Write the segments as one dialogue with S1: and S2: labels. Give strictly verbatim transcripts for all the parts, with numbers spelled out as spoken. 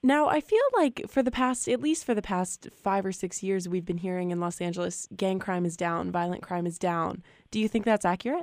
S1: Now, I feel like for the past, at least for the past five or six years, we've been hearing in Los Angeles, gang crime is down, violent crime is down. Do you think that's accurate?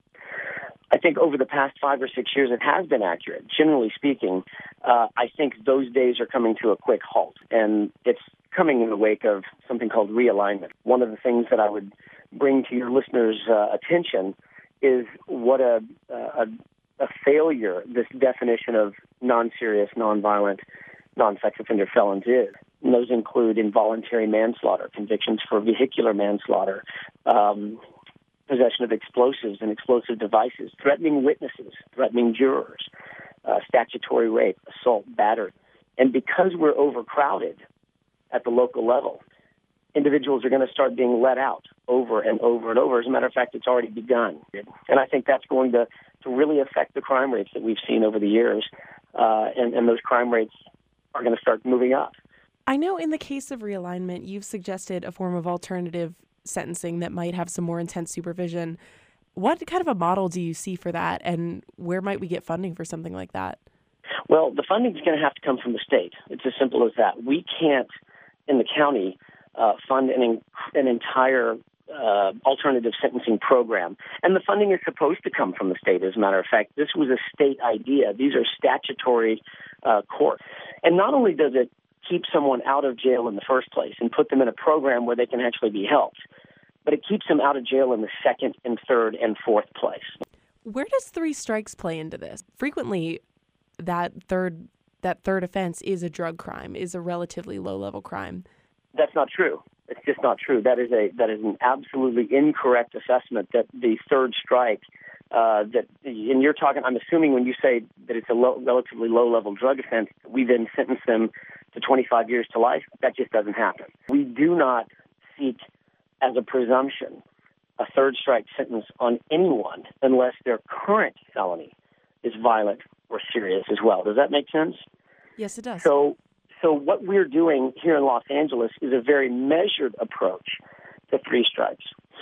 S2: I think over the past five or six years, it has been accurate. Generally speaking, uh, I think those days are coming to a quick halt, and it's coming in the wake of something called realignment. One of the things that I would bring to your listeners' uh, attention is what a, a, a failure this definition of non-serious, non-violent, non-sex offender felons is. And those include involuntary manslaughter, convictions for vehicular manslaughter, um, possession of explosives and explosive devices, threatening witnesses, threatening jurors, uh, statutory rape, assault, battery. And because we're overcrowded at the local level, individuals are going to start being let out over and over and over. As a matter of fact, it's already begun. And I think that's going to, to really affect the crime rates that we've seen over the years, uh, and, and those crime rates are going to start moving up.
S1: I know in the case of realignment, you've suggested a form of alternative sentencing that might have some more intense supervision. What kind of a model do you see for that, and where might we get funding for something like that?
S2: Well, the funding is going to have to come from the state. It's as simple as that. We can't, in the county, uh, fund an, an entire uh, alternative sentencing program. And the funding is supposed to come from the state, as a matter of fact. This was a state idea. These are statutory uh, courts. And not only does it keep someone out of jail in the first place and put them in a program where they can actually be helped, but it keeps them out of jail in the second and third and fourth place.
S1: Where does three strikes play into this? Frequently, that third that third offense is a drug crime, is a relatively low-level crime.
S2: That's not true. It's just not true. That is a that is an absolutely incorrect assessment that the third strike, uh, that, and you're talking, I'm assuming when you say that it's a low, relatively low-level drug offense, we then sentence them to twenty-five years to life. That just doesn't happen. We do not seek, as a presumption, a third strike sentence on anyone unless their current felony is violent or serious as well. Does that make sense?
S1: Yes, it does.
S2: So, so what we're doing here in Los Angeles is a very measured approach to three strikes,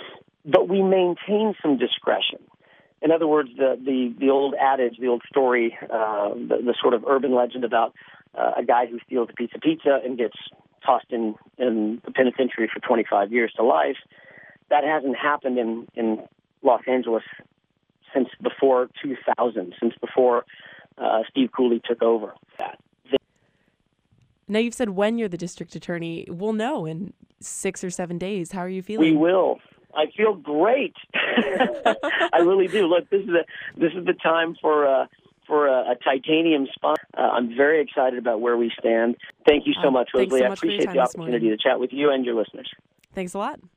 S2: but we maintain some discretion. In other words, the the, the old adage, the old story, uh, the, the sort of urban legend about uh, a guy who steals a piece of pizza and gets tossed in, in the penitentiary for twenty-five years to life, that hasn't happened in, in Los Angeles since before two thousand, since before uh, Steve Cooley took over.
S1: Now, you've said when you're the district attorney, we'll know in six or seven days. How are you feeling?
S2: We will. I feel great. I really do. Look, this is a this is the time for uh, for a, a titanium spot. Uh, I'm very excited about where we stand. Thank you so
S1: uh,
S2: much,
S1: Rosalie.
S2: So
S1: I
S2: appreciate the opportunity to chat with you and your listeners.
S1: Thanks a lot.